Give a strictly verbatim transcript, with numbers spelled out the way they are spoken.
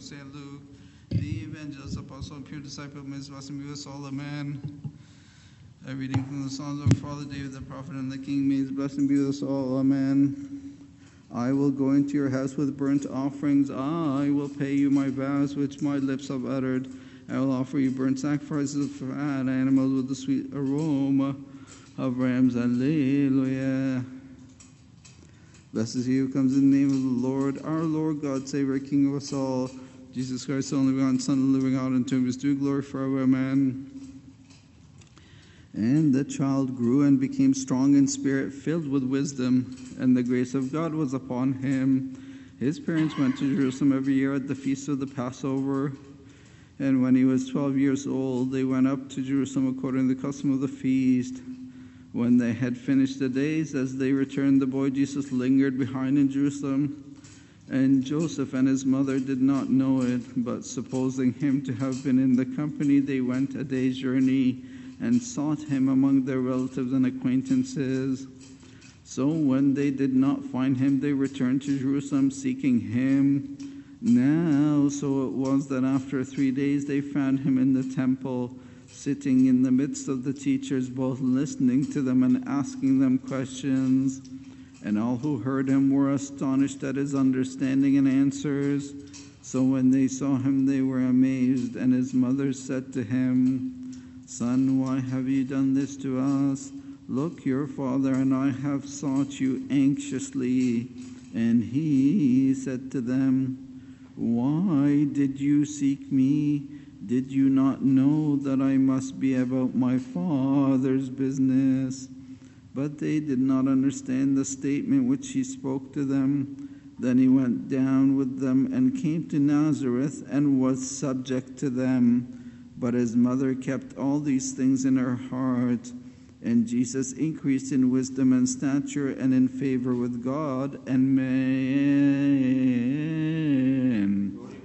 Saint Luke, the evangelist, apostle, and pure disciple, may his blessing be with us all. Amen. A reading from the Psalms of our Father David, the prophet and the King. May his blessing be with us all. Amen. I will go into your house with burnt offerings. I will pay you my vows which my lips have uttered. I will offer you burnt sacrifices of fat animals with the sweet aroma of rams. Alleluia. Blessed is he who comes in the name of the Lord, our Lord God, Savior, King of us all, Jesus Christ, the only begotten Son of the living God, and to him is due glory forever. Amen. And the child grew and became strong in spirit, filled with wisdom, and the grace of God was upon him. His parents went to Jerusalem every year at the feast of the Passover. And when he was twelve years old, they went up to Jerusalem according to the custom of the feast. When they had finished the days, as they returned, the boy Jesus lingered behind in Jerusalem. And Joseph and his mother did not know it, but supposing him to have been in the company, they went a day's journey and sought him among their relatives and acquaintances. So when they did not find him, they returned to Jerusalem seeking him. Now, so it was that after three days they found him in the temple, sitting in the midst of the teachers, both listening to them and asking them questions. And all who heard him were astonished at his understanding and answers. So when they saw him, they were amazed. And his mother said to him, "Son, why have you done this to us? Look, your father and I have sought you anxiously." And he said to them, "Why did you seek me? Did you not know that I must be about my Father's business?" But they did not understand the statement which he spoke to them. Then he went down with them and came to Nazareth and was subject to them. But his mother kept all these things in her heart. And Jesus increased in wisdom and stature and in favor with God and man.